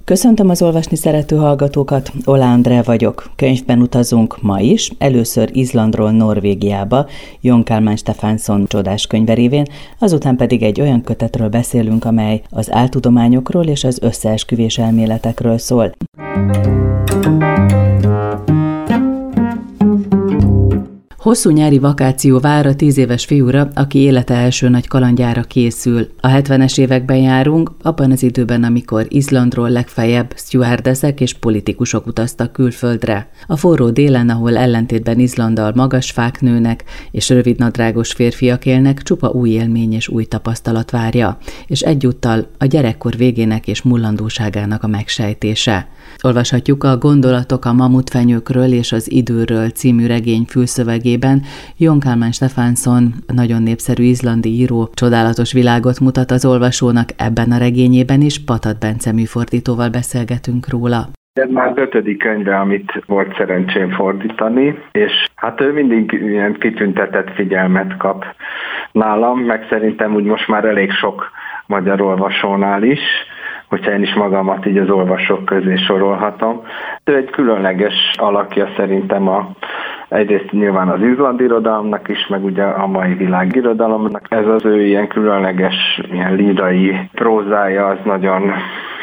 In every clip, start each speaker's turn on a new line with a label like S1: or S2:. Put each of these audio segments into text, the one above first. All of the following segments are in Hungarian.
S1: Köszöntöm az olvasni szerető hallgatókat, Oláh Andrea vagyok. Könyvben utazunk ma is, először Izlandról Norvégiába, Jón Kalman Stefánsson csodás könyve révén, azután pedig egy olyan kötetről beszélünk, amely az áltudományokról és az összeesküvés elméletekről szól. Hosszú nyári vakáció vár a 10 éves fiúra, aki élete első nagy kalandjára készül. A 70-es években járunk, abban az időben, amikor Izlandról legfeljebb stewardessek és politikusok utaztak külföldre. A forró délen, ahol ellentétben Izlanddal magas fák nőnek és rövidnadrágos férfiak élnek, csupa új élmény és új tapasztalat várja, és egyúttal a gyerekkor végének és mullandóságának a megsejtése. Olvashatjuk a Gondolatok a mamutfenyőkről és az időről című regény fülszövegében. Jón Kalman Stefánsson, nagyon népszerű izlandi író, csodálatos világot mutat az olvasónak ebben a regényében is. Patat Bence műfordítóval beszélgetünk róla.
S2: Ez már 5. könyve, amit volt szerencsém fordítani, és hát ő mindig ilyen kitüntetett figyelmet kap nálam, meg szerintem úgy most már elég sok magyar olvasónál is, hogyha én is magamat így az olvasók közé sorolhatom. Ő egy különleges alakja szerintem egyrészt nyilván az izlandi irodalomnak is, meg ugye a mai világirodalomnak. Ez az ő ilyen különleges, ilyen lírai prózája, az nagyon,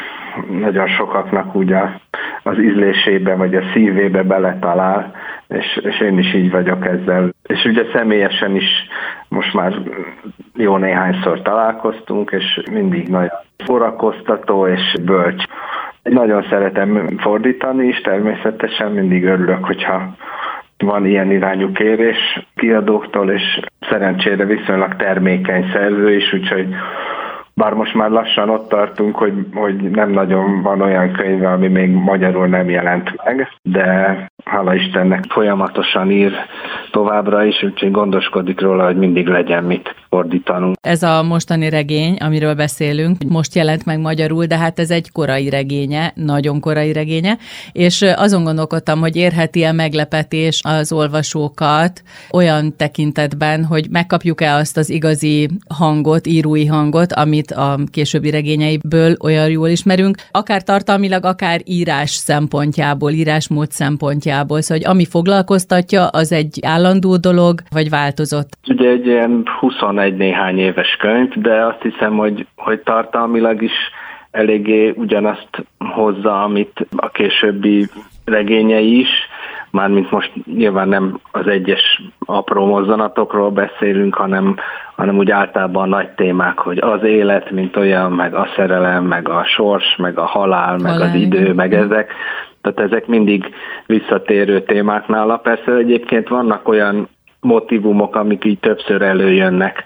S2: nagyon sokaknak ugye az ízlésébe vagy a szívébe beletalál, és én is így vagyok ezzel. És ugye személyesen is most már jó néhányszor találkoztunk, és mindig nagyon szórakoztató és bölcs. Nagyon szeretem fordítani is, természetesen mindig örülök, hogyha van ilyen irányú kérés kiadóktól, és szerencsére viszonylag termékeny szerző is, úgyhogy bár most már lassan ott tartunk, hogy nem nagyon van olyan könyve, ami még magyarul nem jelent meg, de hála Istennek folyamatosan ír továbbra is, úgyhogy gondoskodik róla, hogy mindig legyen mit fordítanunk.
S3: Ez a mostani regény, amiről beszélünk, most jelent meg magyarul, de hát ez egy korai regénye, nagyon korai regénye, és azon gondolkodtam, hogy érheti-e meglepetés az olvasókat olyan tekintetben, hogy megkapjuk-e azt az igazi hangot, írói hangot, amit a későbbi regényeiből olyan jól ismerünk, akár tartalmilag, akár írás szempontjából, írásmód szempontjából, szóval, hogy ami foglalkoztatja, az egy állandó dolog, vagy változott?
S2: Ugye egy ilyen 21 néhány éves könyv, de azt hiszem, hogy tartalmilag is eléggé ugyanazt hozza, amit a későbbi regényei is, mármint most nyilván nem az egyes apró mozzanatokról beszélünk, hanem úgy általában nagy témák, hogy az élet, mint olyan, meg a szerelem, meg a sors, meg a halál, meg az idő, meg ezek. Tehát ezek mindig visszatérő témák nála. Persze egyébként vannak olyan motívumok, amik így többször előjönnek.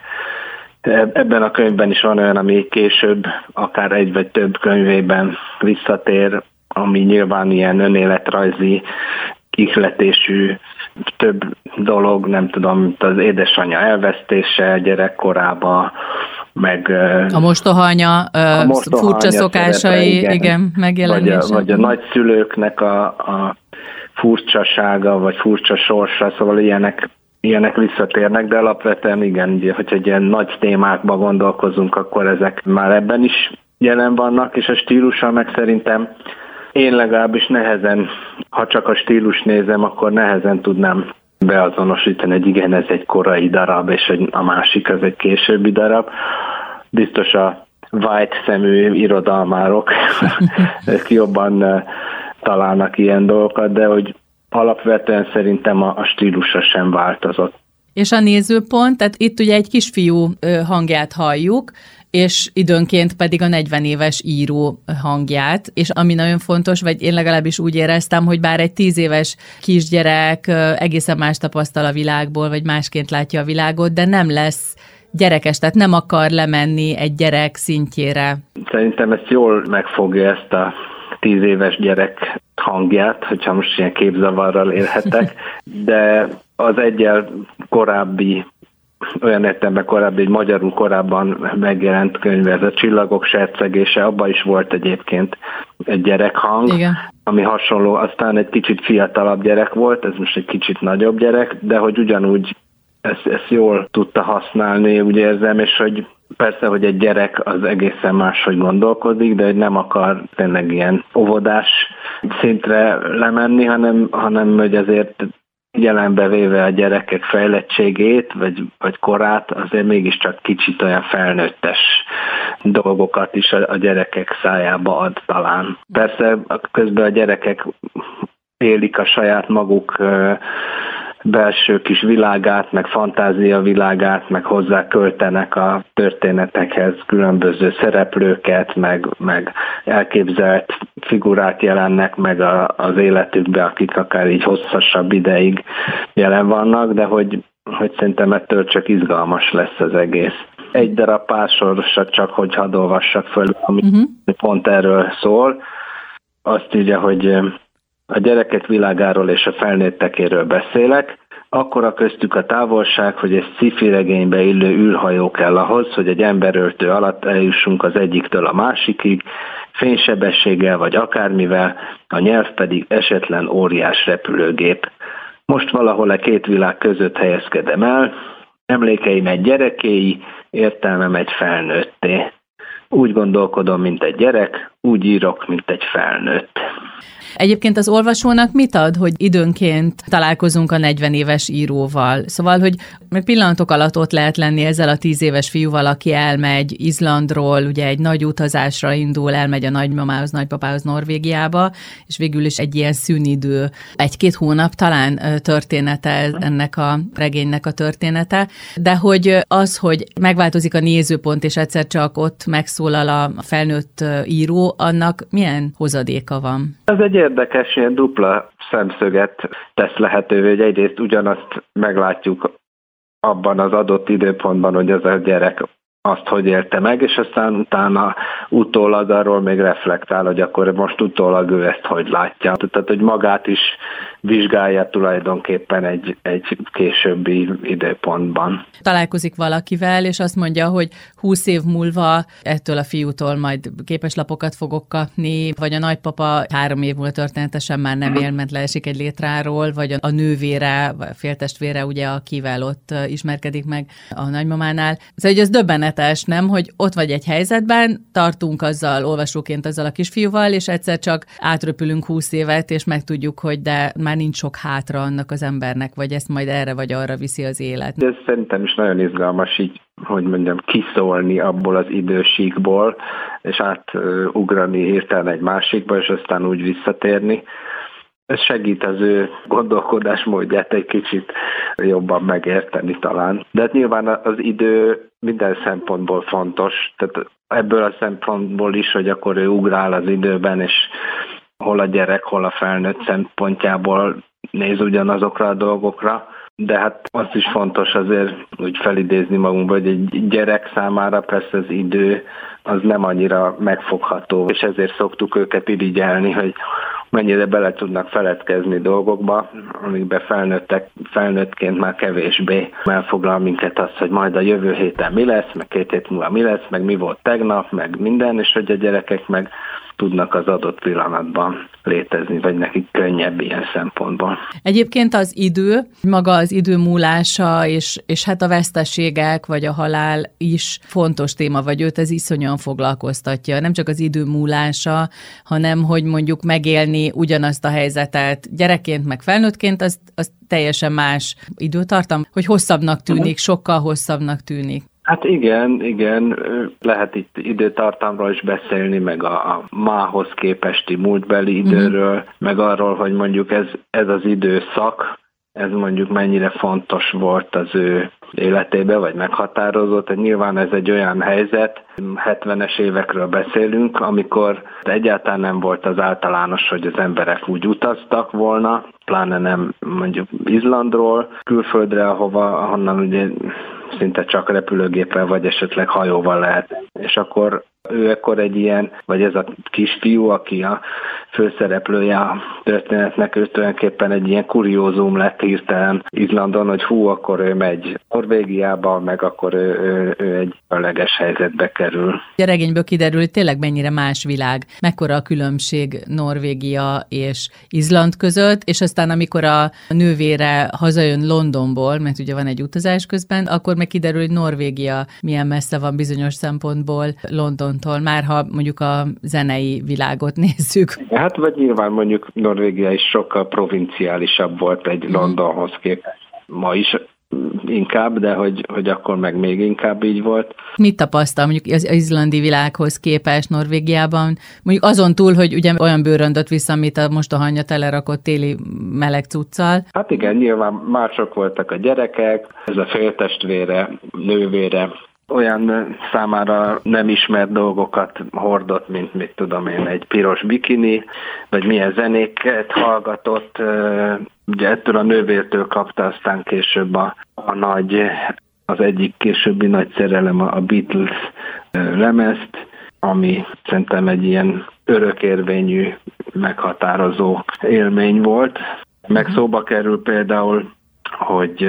S2: Ebben a könyvben is van olyan, ami később, akár egy vagy több könyvében visszatér, ami nyilván ilyen önéletrajzi, ihletésű, több dolog, nem tudom, mint az édesanyja elvesztése gyerekkorában, meg
S3: a mostohanya, furcsa szokásai, igen, megjelenése.
S2: Vagy a nagyszülőknek a furcsasága, vagy furcsa sorsa, szóval ilyenek visszatérnek, de alapvetően igen, hogyha egy ilyen nagy témákba gondolkozunk, akkor ezek már ebben is jelen vannak, és a stílusa meg szerintem én legalábbis nehezen, ha csak a stílus nézem, akkor nehezen tudnám beazonosítani, hogy igen, ez egy korai darab, és a másik az egy későbbi darab. Biztos a white szemű irodalmárok ők jobban találnak ilyen dolgokat, de hogy alapvetően szerintem a stílusa sem változott.
S3: És a nézőpont, tehát itt ugye egy kisfiú hangját halljuk, és időnként pedig a 40 éves író hangját, és ami nagyon fontos, vagy én legalábbis úgy éreztem, hogy bár egy 10 éves kisgyerek egészen más tapasztal a világból, vagy másként látja a világot, de nem lesz gyerekes, tehát nem akar lemenni egy gyerek szintjére. Szerintem ezt jól megfogja, ezt a 10 éves gyerek hangját, hogyha most ilyen képzavarral élhetek, de az egyel korábbi, olyan értelemben korábbi, egy magyarul korábban megjelent könyv, ez a Csillagok sercegése, abban is volt egyébként egy gyerekhang, igen, ami hasonló, aztán egy kicsit fiatalabb gyerek volt, ez most egy kicsit nagyobb gyerek, de hogy ugyanúgy ezt jól tudta használni, úgy érzem, és hogy
S2: Persze, hogy egy gyerek az egészen máshogy gondolkodik, de nem akar tényleg ilyen óvodás szintre lemenni, hanem hogy azért figyelembe véve a gyerekek fejlettségét, vagy korát, azért mégiscsak kicsit olyan felnőttes dolgokat is a gyerekek szájába ad talán. Persze közben a gyerekek élik a saját maguk belső kis világát, meg fantázia világát, meg hozzá költenek a történetekhez különböző szereplőket, meg elképzelt figurák jelennek meg az életükbe, akik akár így hosszasabb ideig jelen vannak, de hogy szerintem ettől csak izgalmas lesz az egész. Egy darab pársorosat csak, hogy hadd olvassak föl, ami pont erről szól. Azt írja, hogy a gyerekek világáról és a felnőttekéről beszélek, akkora köztük a távolság, hogy egy sci-fi regénybe illő űrhajó kell ahhoz, hogy egy emberöltő alatt eljussunk az egyiktől a másikig, fénysebességgel vagy akármivel, a nyelv pedig esetlen óriás repülőgép. Most valahol a két világ között helyezkedem el, emlékeim egy gyerekéi, értelmem egy felnőtté. Úgy gondolkodom, mint egy gyerek, úgy írok, mint egy felnőtt.
S3: Egyébként az olvasónak mit ad, hogy időnként találkozunk a 40 éves íróval? Szóval, hogy pillanatok alatt ott lehet lenni ezzel a 10 éves fiúval, aki elmegy Izlandról, ugye egy nagy utazásra indul, elmegy a nagymamához, nagypapához Norvégiába, és végül is egy ilyen szünidő, 1-2 hónap talán története ennek a regénynek a története, de hogy az, hogy megváltozik a nézőpont, és egyszer csak ott megszólal a felnőtt író, annak milyen hozadéka van?
S2: Ez egy érdekes, ilyen dupla szemszöget tesz lehetővé, hogy egyrészt ugyanazt meglátjuk abban az adott időpontban, hogy az a gyerek azt hogy élte meg, és aztán utána utólag arról még reflektál, hogy akkor most utólag ő ezt hogy látja. Tehát, hogy magát is vizsgálja tulajdonképpen egy későbbi időpontban.
S3: Találkozik valakivel, és azt mondja, hogy 20 év múlva ettől a fiútól majd képeslapokat fogok kapni, vagy a nagypapa 3 év múlva történetesen már nem él, mert leesik egy létráról, vagy a nővére, vagy a féltestvére, ugye, akivel ott ismerkedik meg a nagymamánál. Szóval, hogy ez döbbenetes, nem? Hogy ott vagy egy helyzetben, tartunk azzal, olvasóként azzal a kisfiúval, és egyszer csak átröpülünk 20 évet, és megtudjuk, hogy de már nincs sok hátra annak az embernek, vagy ezt majd erre vagy arra viszi az élet.
S2: Ez szerintem is nagyon izgalmas így, hogy mondjam, kiszólni abból az idősíkból, és átugrani hirtelen egy másikba, és aztán úgy visszatérni. Ez segít az ő gondolkodásmódját egy kicsit jobban megérteni talán. De hát nyilván az idő minden szempontból fontos, tehát ebből a szempontból is, hogy akkor ő ugrál az időben, és hol a gyerek, hol a felnőtt szempontjából néz ugyanazokra a dolgokra. De hát azt is fontos azért úgy felidézni magunkba, hogy egy gyerek számára persze az idő az nem annyira megfogható, és ezért szoktuk őket irigyelni, hogy mennyire bele tudnak feledkezni dolgokba, amikben felnőttként már kevésbé elfoglal minket az, hogy majd a jövő héten mi lesz, meg 2 hét múlva mi lesz, meg mi volt tegnap, meg minden, és hogy a gyerekek meg tudnak az adott pillanatban létezni, vagy nekik könnyebb ilyen szempontból.
S3: Egyébként az idő, maga az idő múlása, és hát a veszteségek, vagy a halál is fontos téma, vagy őt ez iszonyan foglalkoztatja. Nem csak az idő múlása, hanem hogy mondjuk megélni ugyanazt a helyzetet gyerekként, meg felnőttként, az teljesen más időtartam, hogy hosszabbnak tűnik, sokkal hosszabbnak tűnik.
S2: Hát igen, lehet itt időtartamról is beszélni, meg a mához képesti múltbeli időről, meg arról, hogy mondjuk ez az időszak, ez mondjuk mennyire fontos volt az ő életében, vagy meghatározó. Tehát nyilván ez egy olyan helyzet, 70-es évekről beszélünk, amikor egyáltalán nem volt az általános, hogy az emberek úgy utaztak volna, pláne nem mondjuk Izlandról, külföldre, ahonnan ugye szinte csak repülőgéppel vagy esetleg hajóval lehet. És akkor Ő ekkor egy ilyen, vagy ez a kisfiú, aki a főszereplője a történetnek, ő tulajdonképpen egy ilyen kuriózum lett hirtelen Izlandon, hogy akkor ő megy Norvégiába, meg akkor ő egy különleges helyzetbe kerül.
S3: A regényből kiderül, hogy tényleg mennyire más világ, mekkora a különbség Norvégia és Izland között, és aztán amikor a nővére hazajön Londonból, mert ugye van egy utazás közben, akkor meg kiderül, hogy Norvégia milyen messze van bizonyos szempontból Londontól, már ha mondjuk a zenei világot nézzük.
S2: Hát vagy nyilván mondjuk Norvégia is sokkal provinciálisabb volt egy Londonhoz képest. Ma is inkább, de hogy akkor meg még inkább így volt.
S3: Mit tapasztal mondjuk az izlandi világhoz képest Norvégiában? Mondjuk azon túl, hogy ugye olyan bőröndöt vissza, amit a mostohanya telerakott téli meleg cuccal.
S2: Hát igen, nyilván mások voltak a gyerekek, ez a féltestvére, nővére, olyan számára nem ismert dolgokat hordott, mint mit tudom én, egy piros bikini, vagy milyen zenéket hallgatott. Ugye ettől a nővértől kapta aztán később az egyik későbbi nagy szerelem a Beatles lemezt, ami szerintem egy ilyen örökérvényű, meghatározó élmény volt. Meg szóba kerül például, hogy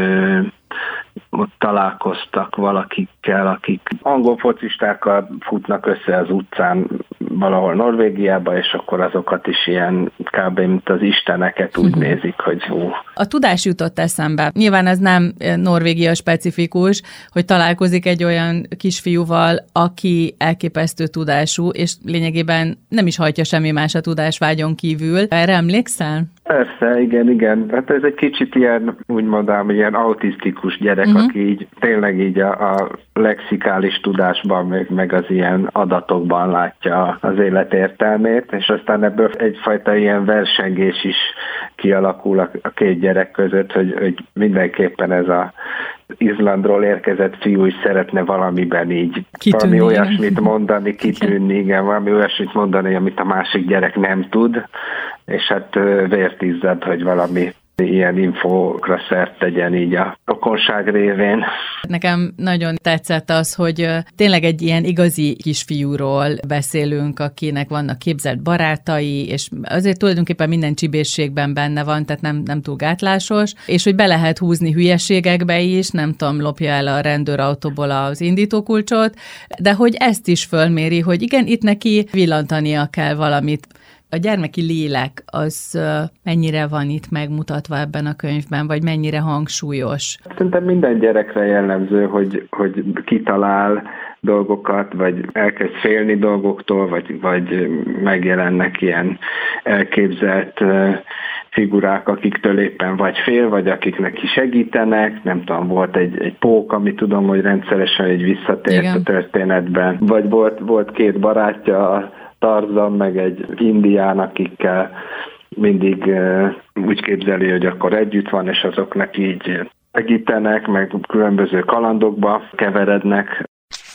S2: ott találkoztak valakikkel, akik angol focistákkal futnak össze az utcán valahol Norvégiába, és akkor azokat is ilyen kb. Mint az isteneket úgy nézik, hogy hú.
S3: A tudás jutott eszembe. Nyilván ez nem Norvégia specifikus, hogy találkozik egy olyan kisfiúval, aki elképesztő tudású, és lényegében nem is hajtja semmi más a tudásvágyon kívül. Erre emlékszel?
S2: Persze, igen. Hát ez egy kicsit ilyen, úgy mondám, ilyen autisztikus gyerek, aki így tényleg így a lexikális tudásban, meg az ilyen adatokban látja az élet értelmét, és aztán ebből egyfajta ilyen versengés is kialakul a két gyerek között, hogy mindenképpen ez a Izlandról érkezett fiú is szeretne valamiben így
S3: kitűnni,
S2: valami olyasmit mondani, kitűnni, igen, valami olyasmit mondani, amit a másik gyerek nem tud, és hát vért izzad, hogy valami ilyen infókra szert tegyen így a rokonság révén.
S3: Nekem nagyon tetszett az, hogy tényleg egy ilyen igazi kisfiúról beszélünk, akinek vannak képzelt barátai, és azért tulajdonképpen minden csibészségben benne van, tehát nem túl gátlásos, és hogy be lehet húzni hülyeségekbe is, nem tudom, lopja el a rendőrautóból az indítókulcsot, de hogy ezt is fölméri, hogy igen, itt neki villantania kell valamit. A gyermeki lélek az mennyire van itt megmutatva ebben a könyvben, vagy mennyire hangsúlyos?
S2: Szerintem minden gyerekre jellemző, hogy kitalál dolgokat, vagy elkezd félni dolgoktól, vagy megjelennek ilyen elképzelt figurák, akiktől éppen vagy fél, vagy akik neki segítenek. Nem tudom, volt egy pók, ami tudom, hogy rendszeresen egy visszatért a történetben. Vagy volt két barátja, Tarzan, meg egy indián, akikkel mindig úgy képzeli, hogy akkor együtt van, és azoknak így segítenek, meg különböző kalandokba keverednek.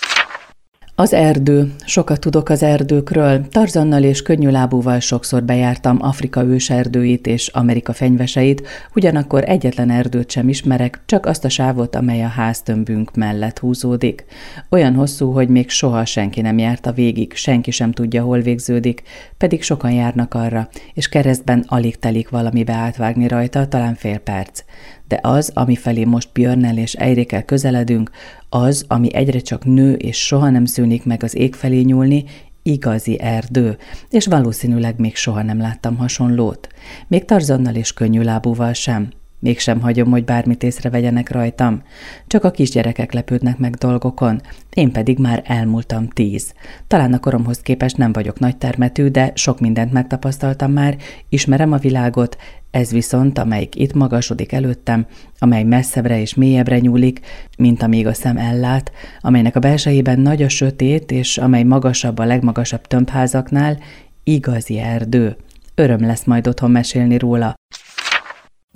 S1: Az erdő. Sokat tudok az erdőkről. Tarzannal és könnyűlábúval sokszor bejártam Afrika őserdőit és Amerika fenyveseit, ugyanakkor egyetlen erdőt sem ismerek, csak azt a sávot, amely a háztömbünk mellett húzódik. Olyan hosszú, hogy még soha senki nem járta végig, senki sem tudja, hol végződik, pedig sokan járnak arra, és keresztben alig telik valamibe átvágni rajta, talán fél perc. De az, amifelé most Björnnel és Eiríkkel közeledünk, az, ami egyre csak nő és soha nem szűnik meg az ég felé nyúlni, igazi erdő, és valószínűleg még soha nem láttam hasonlót. Még Tarzannal és könnyűlábúval sem. Mégsem hagyom, hogy bármit észrevegyenek rajtam. Csak a kisgyerekek lepődnek meg dolgokon, én pedig már elmúltam 10. Talán a koromhoz képest nem vagyok nagytermetű, de sok mindent megtapasztaltam már, ismerem a világot, ez viszont, amelyik itt magasodik előttem, amely messzebbre és mélyebbre nyúlik, mint amíg a szem ellát, amelynek a belsejében nagy a sötét, és amely magasabb a legmagasabb tömbházaknál, igazi erdő. Öröm lesz majd otthon mesélni róla.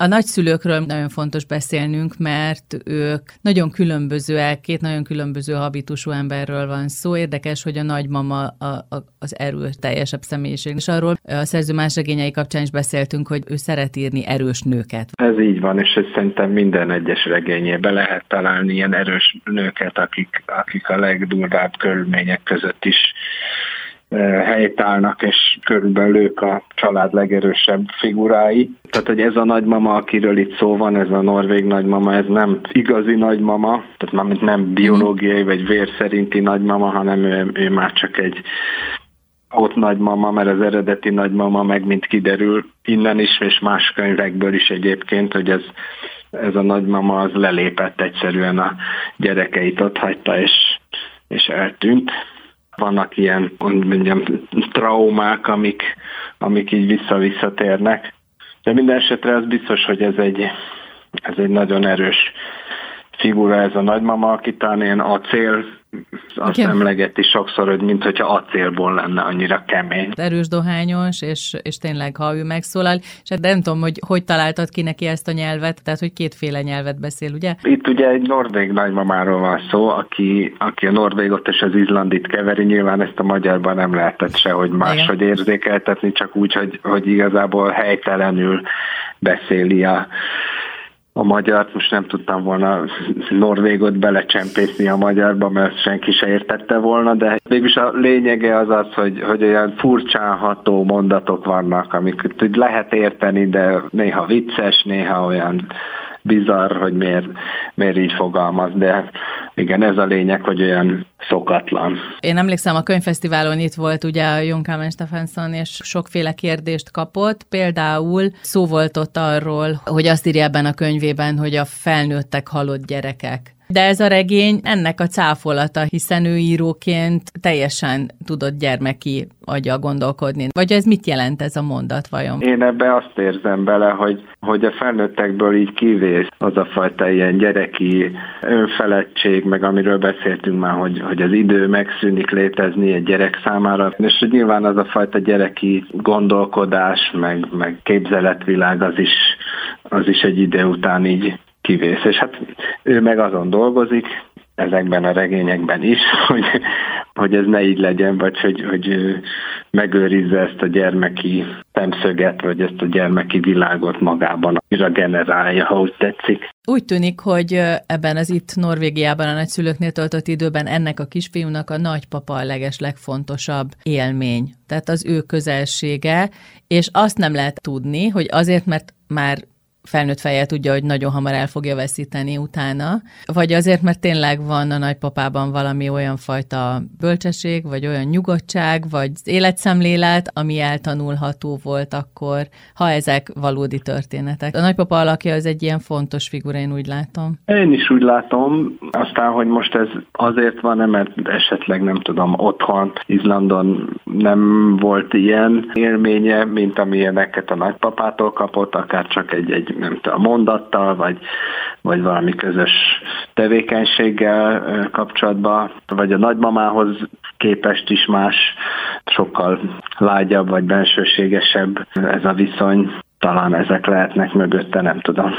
S3: A nagyszülőkről nagyon fontos beszélnünk, mert ők nagyon különbözőek, két nagyon különböző habitusú emberről van szó. Érdekes, hogy a nagymama az erőteljesebb személyiség. És arról a szerző más regényei kapcsán is beszéltünk, hogy ő szeret írni erős nőket.
S2: Ez így van, és ez szerintem minden egyes regényében lehet találni ilyen erős nőket, akik a legdurvább körülmények között is helytállnak, és körülbelül ők a család legerősebb figurái. Tehát, hogy ez a nagymama, akiről itt szó van, ez a norvég nagymama, ez nem igazi nagymama, tehát mármint nem biológiai vagy vér szerinti nagymama, hanem ő már csak egy ott nagymama, mert az eredeti nagymama meg mint kiderül innen is, és más könyvekből is egyébként, hogy ez a nagymama az lelépett egyszerűen a gyerekeit, ott hagyta és eltűnt. Vannak ilyen, mondjam, traumák, amik így visszatérnek. De minden esetre az biztos, hogy ez egy nagyon erős figura, ez a nagymama, aki talán ilyen acél, azt emlegeti sokszor, hogy mintha acélból lenne, annyira kemény.
S3: Erős, dohányos, és tényleg, ha ő megszólal, és hát nem tudom, hogy találtad ki neki ezt a nyelvet, tehát, hogy kétféle nyelvet beszél, ugye?
S2: Itt ugye egy norvég nagymamáról van szó, aki a norvégot és az izlandit keveri, nyilván ezt a magyarban nem lehetett sehogy máshogy érzékeltetni, csak úgy, hogy igazából helytelenül beszéli a magyart. Most nem tudtam volna norvégot belecsempészni a magyarba, mert senki se értette volna, de végülis a lényege az, hogy olyan furcsán ható mondatok vannak, amiket lehet érteni, de néha vicces, néha olyan bizarr, hogy miért így fogalmaz, de igen, ez a lényeg, hogy olyan szokatlan.
S3: Én emlékszem, a könyvfesztiválon itt volt ugye a Jon Kalman Stefánsson, és sokféle kérdést kapott. Például szó volt ott arról, hogy azt írja ebben a könyvében, hogy a felnőttek halott gyerekek. De ez a regény ennek a cáfolata, hiszen ő íróként teljesen tudott gyermeki aggyal gondolkodni. Vagy ez mit jelent ez a mondat vajon?
S2: Én ebbe azt érzem bele, hogy a felnőttekből így kivész az a fajta ilyen gyereki önfeledtség, meg amiről beszéltünk már, hogy az idő megszűnik létezni egy gyerek számára, és nyilván az a fajta gyereki gondolkodás, meg képzeletvilág az is egy idő után így kivész. És hát ő meg azon dolgozik, ezekben a regényekben is, hogy ez ne így legyen, vagy hogy megőrizze ezt a gyermeki szemszöget, vagy ezt a gyermeki világot magában, és generálja, ha úgy tetszik.
S3: Úgy tűnik, hogy ebben az itt Norvégiában a nagyszülőknél töltött időben ennek a kisfiúnak a nagypapa a legfontosabb élmény. Tehát az ő közelsége, és azt nem lehet tudni, hogy azért, mert már felnőtt fejjel tudja, hogy nagyon hamar el fogja veszíteni utána, vagy azért, mert tényleg van a nagypapában valami olyan fajta bölcsesség, vagy olyan nyugodtság, vagy életszemlélet, ami eltanulható volt akkor, ha ezek valódi történetek. A nagypapa alakja az egy ilyen fontos figura, én úgy látom.
S2: Én is úgy látom, aztán, hogy most ez azért van, mert esetleg nem tudom, otthon, Izlandon nem volt ilyen élménye, mint amilyeneket a nagypapától kapott, akár csak egy nem tudom, mondattal, vagy valami közös tevékenységgel kapcsolatban, vagy a nagymamához képest is más, sokkal lágyabb, vagy bensőségesebb ez a viszony. Talán ezek lehetnek mögötte, nem tudom.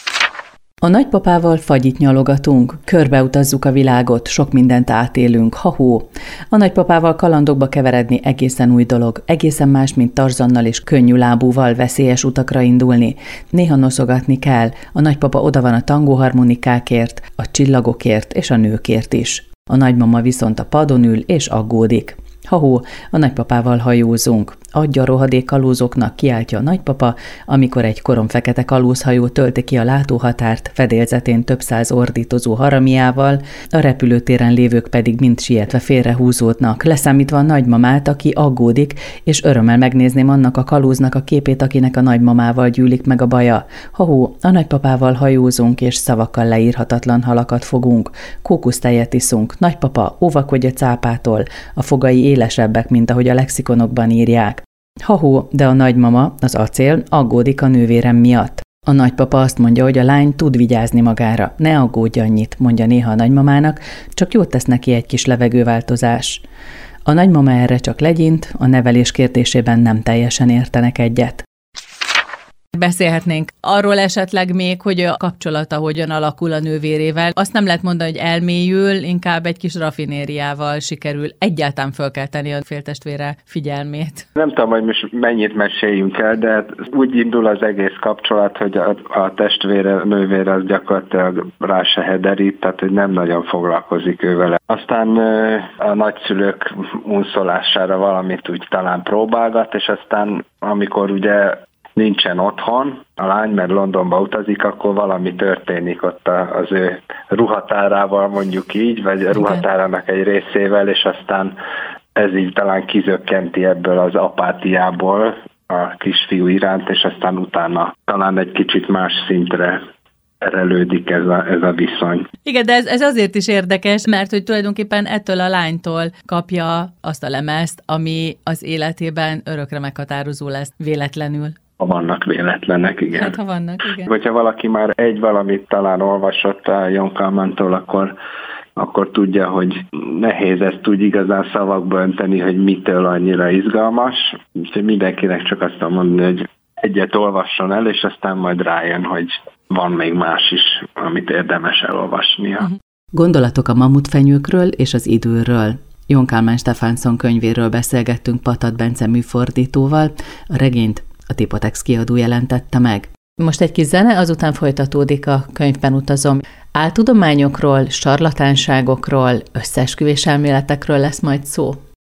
S1: A nagypapával fagyit nyalogatunk, körbeutazzuk a világot, sok mindent átélünk, ha-hó. A nagypapával kalandokba keveredni egészen új dolog, egészen más, mint Tarzannal és könnyű lábúval veszélyes utakra indulni. Néha noszogatni kell, a nagypapa oda van a tangóharmonikákért, a csillagokért és a nőkért is. A nagymama viszont a padon ül és aggódik. Ha-hó, a nagypapával hajózunk. Adja a rohadék kalózoknak, kiáltja a nagypapa, amikor egy koromfekete kalózhajó tölti ki a látóhatárt, fedélzetén több száz ordítozó haramiával, a repülőtéren lévők pedig mind sietve félrehúzódnak, leszámítva a nagymamát, aki aggódik, és örömmel megnézném annak a kalóznak a képét, akinek a nagymamával gyűlik meg a baja. Ha-hó, a nagypapával hajózunk, és szavakkal leírhatatlan halakat fogunk. Kókusztejet iszunk. Nagypapa, óvakodj a cápától, a fogai élesebbek, mint ahogy a lexikonokban írják. Ha-hó, de a nagymama, az acél, aggódik a nővérem miatt. A nagypapa azt mondja, hogy a lány tud vigyázni magára. Ne aggódj annyit, mondja néha a nagymamának, csak jót tesz neki egy kis levegőváltozás. A nagymama erre csak legyint, a nevelés kérdésében nem teljesen értenek egyet.
S3: Beszélhetnénk arról esetleg még, hogy a kapcsolata hogyan alakul a nővérével. Azt nem lehet mondani, hogy elmélyül, inkább egy kis rafinériával sikerül egyáltalán fölkelteni a féltestvére figyelmét.
S2: Nem tudom, hogy most mennyit meséljünk el, de úgy indul az egész kapcsolat, hogy a testvére, nővére az gyakorlatilag rá se hederít, tehát hogy nem nagyon foglalkozik ő vele. Aztán a nagyszülők unszolására valamit úgy talán próbálgat, és aztán amikor ugye nincsen otthon a lány, mert Londonba utazik, akkor valami történik ott az ő ruhatárával, mondjuk így, vagy a ruhatárának egy részével, és aztán ez így talán kizökkenti ebből az apátiából a kisfiú iránt, és aztán utána talán egy kicsit más szintre erelődik ez a viszony.
S3: Igen, de ez azért is érdekes, mert hogy tulajdonképpen ettől a lánytól kapja azt a lemezt, ami az életében örökre meghatározó lesz véletlenül.
S2: Ha vannak véletlenek, igen.
S3: Hát, ha vannak, igen.
S2: Hogyha valaki már valamit talán olvasott a John Kalmantól, akkor tudja, hogy nehéz ezt úgy igazán szavakba önteni, hogy mitől annyira izgalmas. Úgyhogy mindenkinek csak azt mondani, hogy egyet olvasson el, és aztán majd rájön, hogy van még más is, amit érdemes elolvasnia.
S1: Gondolatok a mamutfenyőkről és az időről. John Kalman Stephenson könyvéről beszélgettünk Patat Bence műfordítóval, a regényt a Tipotex kiadó jelentette meg. Most egy kis zene, azután folytatódik a Könyvben utazom. Áltudományokról, sarlatánságokról, összeesküvés elméletekről lesz majd szó.